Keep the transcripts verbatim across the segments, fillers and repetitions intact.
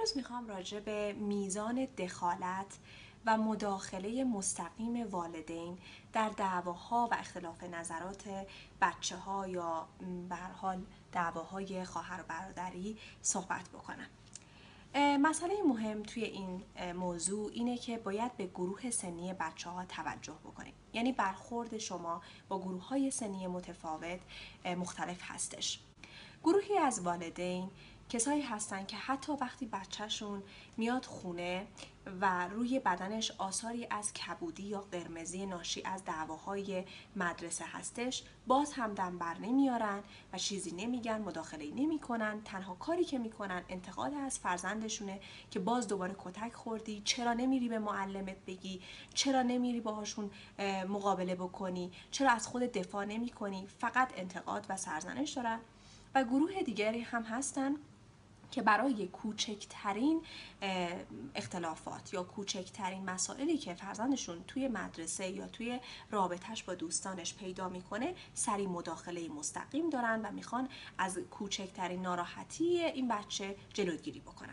امروز میخوام راجع به میزان دخالت و مداخله مستقیم والدین در دعواها و اختلاف نظرات بچه ها یا به هر حال دعواهای خواهر و برادری صحبت بکنم. مسئله مهم توی این موضوع اینه که باید به گروه سنی بچه ها توجه بکنید. یعنی برخورد شما با گروه های سنی متفاوت مختلف هستش. گروهی از والدین کسایی هستن که حتی وقتی بچهشون میاد خونه و روی بدنش آثاری از کبودی یا قرمزی ناشی از دعواهای مدرسه هستش، باز هم دم بر نمیارن و چیزی نمیگن، مداخله نمی کنن. تنها کاری که میکنن انتقاد از فرزندشونه که باز دوباره کتک خوردی، چرا نمیری به معلمت بگی، چرا نمیری باهاشون مقابله بکنی، چرا از خود دفاع نمی کنی. فقط انتقاد و سرزنش دارن. و گروه دیگری هم هستن که برای کوچکترین اختلافات یا کوچکترین مسائلی که فرزندشون توی مدرسه یا توی رابطش با دوستانش پیدا میکنه سری مداخله مستقیم دارن و میخوان از کوچکترین ناراحتی این بچه جلوگیری بکنن.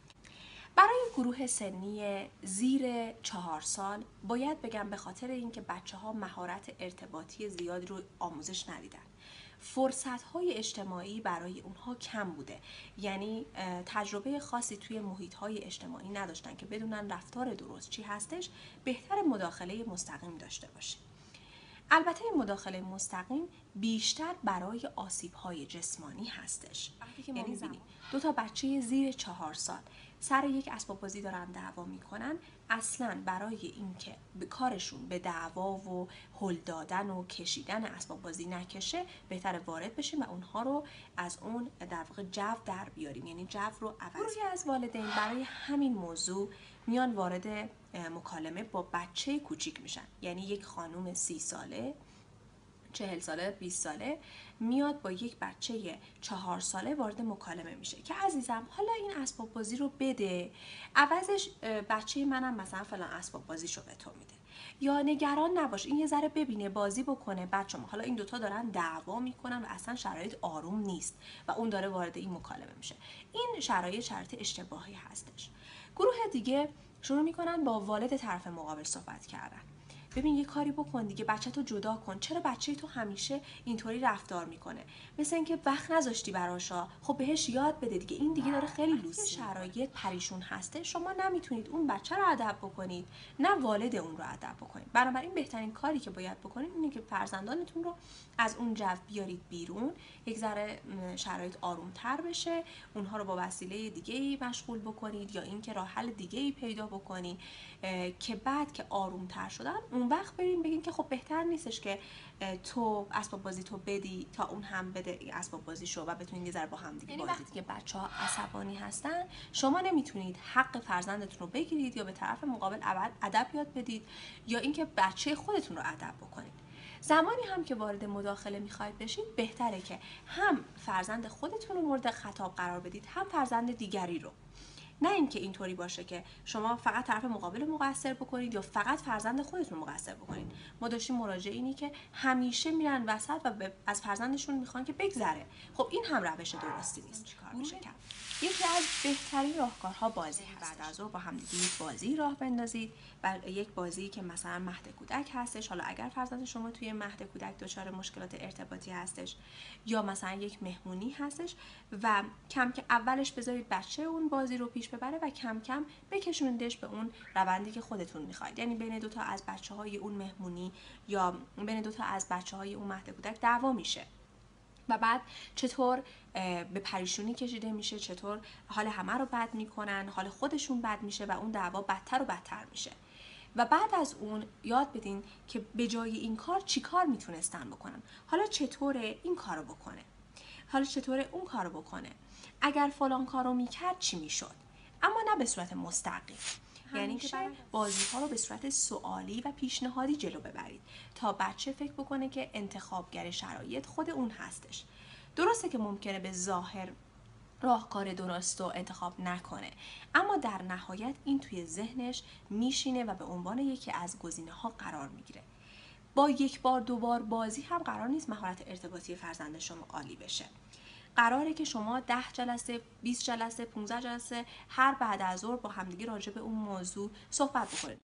برای گروه سنی زیر چهار سال باید بگم به خاطر اینکه بچه ها مهارت ارتباطی زیادی رو آموزش ندیدن، فرصت‌های اجتماعی برای اونها کم بوده، یعنی تجربه خاصی توی محیط‌های اجتماعی نداشتن که بدونن رفتار درست چی هستش، بهتر مداخله مستقیم داشته باشیم. البته این مداخله مستقیم بیشتر برای آسیب‌های جسمانی هستش. یعنی ببینید دو تا بچه زیر چهار سال سر یک اسباب بازی دارن دعوا میکنن، اصلاً برای اینکه به کارشون به دعوا و هل دادن و کشیدن اسباب بازی نکشه، بهتره وارد بشیم و اونها رو از اون در واقع جو در بیاریم، یعنی جو رو عوض. گروهی از والدین برای همین موضوع میان وارد مکالمه با بچه کوچیک میشن، یعنی یک خانم سی ساله، چهل ساله، بیست ساله میاد با یک بچه چهار ساله وارد مکالمه میشه که عزیزم حالا این اسباب بازی رو بده، عوضش بچه منم مثلا فلان اسباب بازیشو به تو میده، یا نگران نباش این یه ذره ببینه بازی بکنه. بچه‌ها حالا این دوتا دارن دعوا میکنن و اصلا شرایط آروم نیست و اون داره وارد این مکالمه میشه. این شرایط شرایط اشتباهی هستش. گروه دیگه شروع میکنن با والد طرف مقابل صحبت کردن. ببین یه کاری بکن دیگه، بچه تو جدا کن، چرا بچه تو همیشه اینطوری رفتار میکنه، مثل اینکه وقت نذاشتی براشا، خب بهش یاد بده دیگه، این دیگه داره خیلی لوسی. شرایط پریشون هسته، شما نمیتونید اون بچه رو ادب بکنید، نه والد اون رو ادب بکنید. بنابراین بهترین کاری که باید بکنید اینه که فرزندانتون رو از اون جو بیارید بیرون، یک ذره شرایط آرومتر بشه، اونها رو با وسیله دیگه‌ای مشغول بکنید یا اینکه راه حل دیگه‌ای پیدا بکنید که بعد که آرومتر شدن اون وقت بریم بگیم که خب بهتر نیستش که تو اسباب بازی تو بدی تا اون هم بده اسباب بازی شو و بتونید یه ذره با هم دیگه بازی کنید. که بچه‌ها عصبانی هستن شما نمیتونید حق فرزندتون رو بگیرید یا به طرف مقابل ادب یاد بدید یا اینکه بچه خودتون رو ادب بکنید. زمانی هم که وارد مداخله میخواید بشید بهتره که هم فرزند خودتون رو مورد خطاب قرار بدید هم فرزند دیگری رو. نه اینکه اینطوری باشه که شما فقط طرف مقابل مقصر بکنید یا فقط فرزند خودتون مقصر بکنید. ما داشتیم مراجعینی که همیشه میرن وسط و از فرزندشون میخوان که بگذره. خب این هم روش درستی نیست. چیکار میشه کرد؟ یکی از بهترین راهکارها بازی هست. بعد از ظهر با هم دیگه یک بازی راه بندازید، بر یک بازی که مثلا مهد کودک هستش، حالا اگر فرزند شما توی مهد کودک دچار مشکلات ارتباطی هستش یا مثلا یک مهمونی هستش و کم که اولش بذارید بچه اون بازی رو پیش ببره و کم کم بکشوندش به اون روندی که خودتون میخواید. یعنی بین دو تا از بچه‌های اون مهمونی یا بین دو تا از بچه‌های اون مهد کودک دعوا میشه و بعد چطور به پریشونی کشیده میشه، چطور حال همه رو بد میکنن، حال خودشون بد میشه و اون دعوا بدتر و بدتر میشه. و بعد از اون یاد بدین که به جای این کار چی کار میتونستن بکنن، حالا چطوره این کارو بکنه، حالا چطوره اون کارو بکنه، اگر فلان کارو میکرد چی میشد، اما نه به صورت مستقیم. یعنی که بازی ها رو به صورت سوالی و پیشنهادی جلو ببرید تا بچه فکر بکنه که انتخابگر شرایط خود اون هستش. درسته که ممکنه به ظاهر راهکار درست رو انتخاب نکنه، اما در نهایت این توی ذهنش میشینه و به عنوان یکی از گزینه ها قرار میگیره. با یک بار دو بار بازی هم قرار نیست مهارت ارتباطی فرزند شما عالی بشه. قراره که شما ده جلسه، بیست جلسه، پانزده جلسه هر بعد از ظهر با همدیگه راجع به اون موضوع صحبت بکنید.